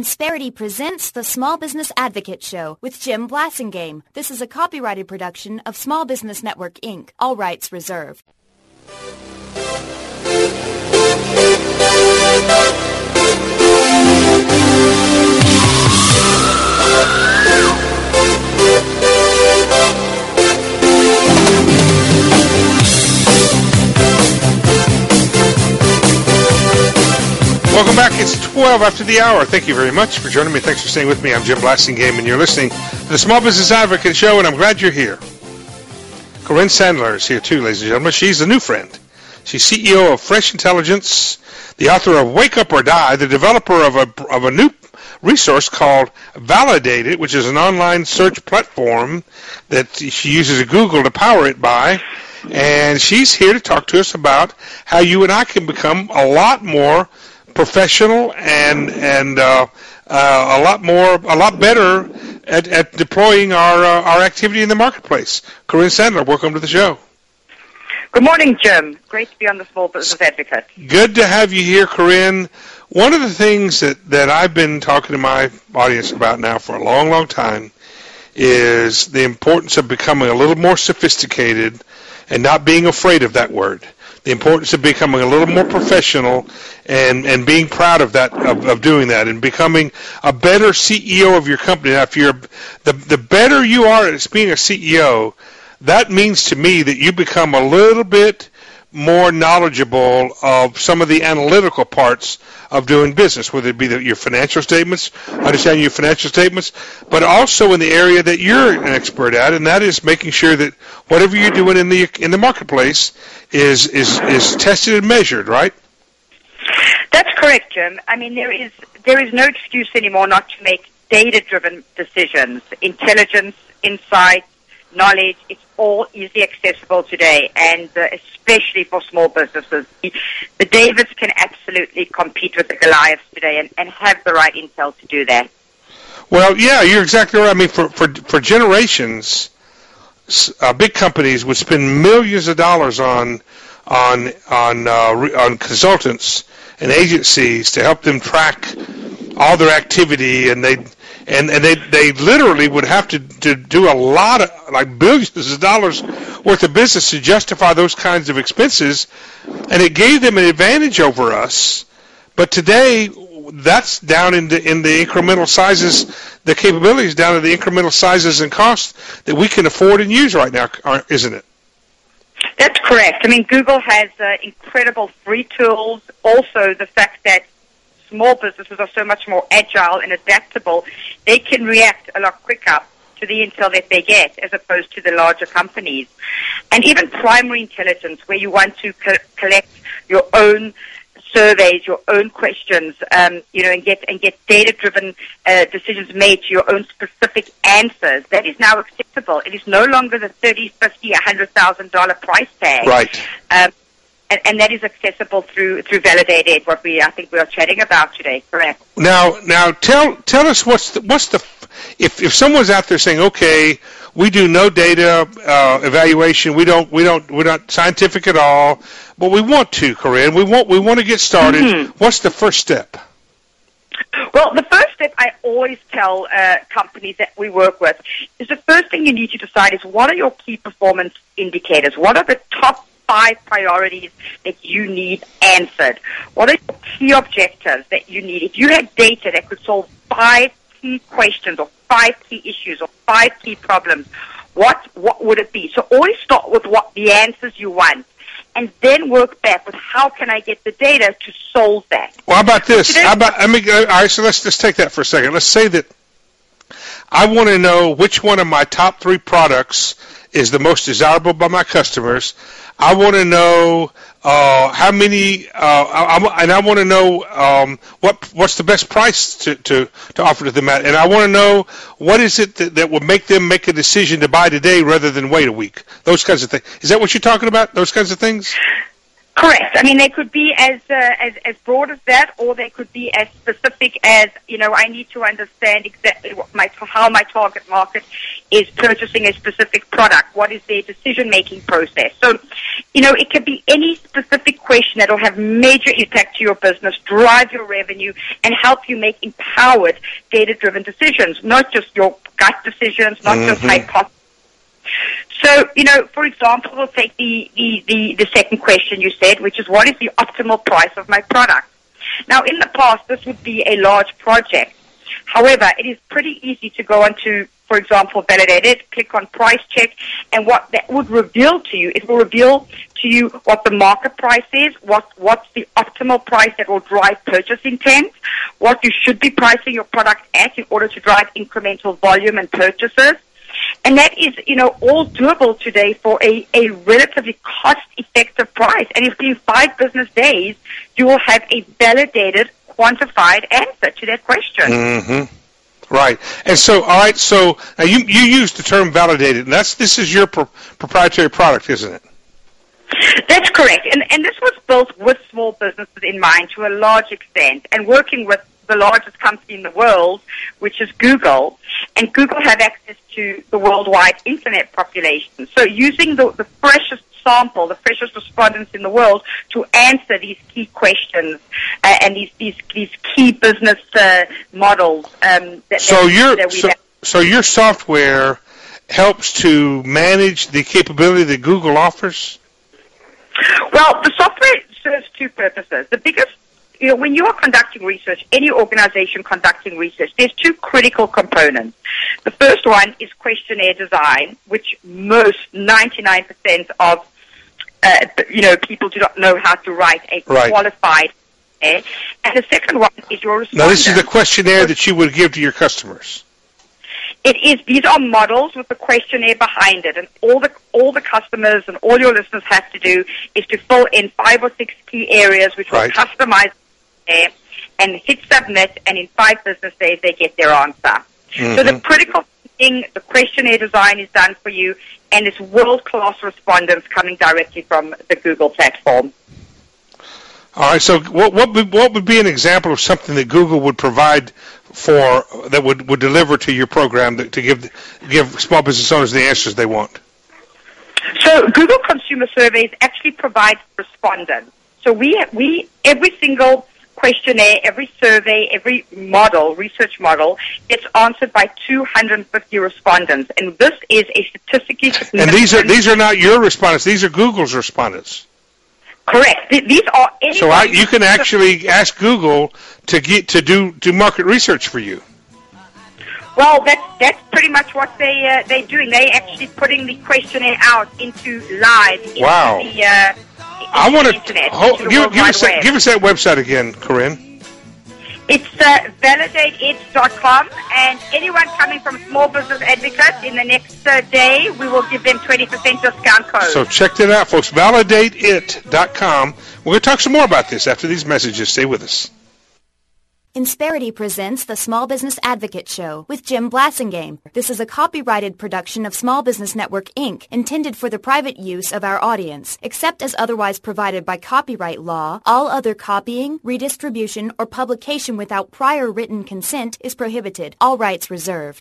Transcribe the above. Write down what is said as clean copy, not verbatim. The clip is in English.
Insperity presents the Small Business Advocate Show with Jim Blasingame. This is a copyrighted production of Small Business Network, Inc. All rights reserved. Welcome back. It's 12 after the hour. Thank you very much for joining me. Thanks for staying with me. I'm Jim Blasingame, and you're listening to the Small Business Advocate Show, and I'm glad you're here. Corinne Sandler is here, too, ladies and gentlemen. She's a new friend. She's CEO of Fresh Intelligence, the author of Wake Up or Die, the developer of a new resource called Validated, which is an online search platform that she uses Google to power it by. And she's here to talk to us about how you and I can become a lot more professional and a lot better at deploying our activity in the marketplace. Corinne Sandler, welcome to the show. Good morning, Jim. Great to be on the Small Business Advocate. Good to have you here, Corinne. One of the things that I've been talking to my audience about now for a long, long time is the importance of becoming a little more sophisticated and not being afraid of that word. The importance of becoming a little more professional and being proud of that, of doing that, and becoming a better CEO of your company. Now, if you're the better you are at being a CEO, that means to me that you become a little bit more knowledgeable of some of the analytical parts of doing business, whether it be your financial statements, understanding your financial statements, but also in the area that you're an expert at, and that is making sure that whatever you're doing in the marketplace is tested and measured, right? That's correct, Jim. I mean, there is no excuse anymore not to make data-driven decisions. Intelligence, insight, knowledge, it's all easily accessible today, and especially for small businesses. The Davids can absolutely compete with the Goliaths today and have the right intel to do that. Well, yeah, you're exactly right. I mean, for generations, big companies would spend millions of dollars on consultants and agencies to help them track all their activity, and they literally would have to do a lot of, like, billions of dollars worth of business to justify those kinds of expenses, and it gave them an advantage over us. But today, that's down in the incremental sizes, the capabilities down to the incremental sizes and costs that we can afford and use right now, isn't it? That's correct. I mean, Google has incredible free tools. Also, the fact that small businesses are so much more agile and adaptable, they can react a lot quicker to the intel that they get as opposed to the larger companies. And even primary intelligence, where you want to collect your own surveys, your own questions, and get data-driven decisions made to your own specific answers. That is now acceptable. It is no longer the $30,000, $50,000, $100,000 price tag. Right. And that is accessible through Validated, what I think we are chatting about today. Correct. Now, tell us what's the if someone's out there saying, okay, we do no data evaluation, we're not scientific at all, but we want to, Corinne, we want to get started. Mm-hmm. What's the first step? Well, the first step I always tell companies that we work with is the first thing you need to decide is what are your key performance indicators? What are the top 5 priorities that you need answered? What are your key objectives that you need? If you had data that could solve 5 key questions or 5 key issues or 5 key problems, what would it be? So always start with what the answers you want, and then work back with how can I get the data to solve that. Well, how about this? All right, so let's just take that for a second. Let's say that I want to know which one of my top 3 products is the most desirable by my customers. I want to know how many, and I want to know what's the best price to offer to them at, and I want to know what is it that will make them make a decision to buy today rather than wait a week. Those kinds of things. Is that what you're talking about? Those kinds of things? Correct. I mean, they could be as broad as that, or they could be as specific as, I need to understand exactly how my target market is purchasing a specific product. What is their decision-making process? So, it could be any specific question that will have major impact to your business, drive your revenue, and help you make empowered, data-driven decisions, not just your gut decisions, not just hypotheses. So, for example, we'll take the second question you said, which is, what is the optimal price of my product? Now, in the past, this would be a large project. However, it is pretty easy to go onto, for example, Validate It, click on Price Check, and what that would reveal to you, it will reveal to you what the market price is, what's the optimal price that will drive purchase intent, what you should be pricing your product at in order to drive incremental volume and purchases. And that is, all doable today for a relatively cost-effective price. And in 5 business days, you will have a validated, quantified answer to that question. Mm-hmm. Right. And so, all right, so now you used the term validated, and this is your proprietary product, isn't it? That's correct. And this was built with small businesses in mind to a large extent, and working with the largest company in the world, which is Google, and Google have access to the worldwide internet population. So using the freshest sample, the freshest respondents in the world to answer these key questions and these key business models. So your software helps to manage the capability that Google offers? Well, the software serves 2 purposes. The biggest, when you are conducting research, any organization conducting research, there's 2 critical components. The first one is questionnaire design, which 99% of people do not know how to write a qualified questionnaire. And the second one is your respondent. Now, this is the questionnaire that you would give to your customers. It is. These are models with the questionnaire behind it, and all the customers and all your listeners have to do is to fill in 5 or 6 key areas, which will customize there, and hit submit, and in 5 business days they get their answer. Mm-hmm. So the critical thing, the questionnaire design is done for you, and it's world-class respondents coming directly from the Google platform. All right. So what would be an example of something that Google would provide for that would deliver to your program to give small business owners the answers they want? So Google Consumer Surveys actually provides respondents. So we every single questionnaire, every survey, every model, research model, gets answered by 250 respondents, and this is a statistically significant. And these are not your respondents; these are Google's respondents. Correct. These are. So you can actually ask Google to do market research for you. Well, that's pretty much what they're doing. They're actually putting the questionnaire out into live. Wow. Into the, I want to give us that website again, Corinne. It's validateit.com, and anyone coming from Small Business Advocate in the next day, we will give them 20% discount code. So check that out, folks. Validateit.com. We're going to talk some more about this after these messages. Stay with us. Insperity presents the Small Business Advocate Show with Jim Blasingame. This is a copyrighted production of Small Business Network, Inc., intended for the private use of our audience. Except as otherwise provided by copyright law, all other copying, redistribution, or publication without prior written consent is prohibited. All rights reserved.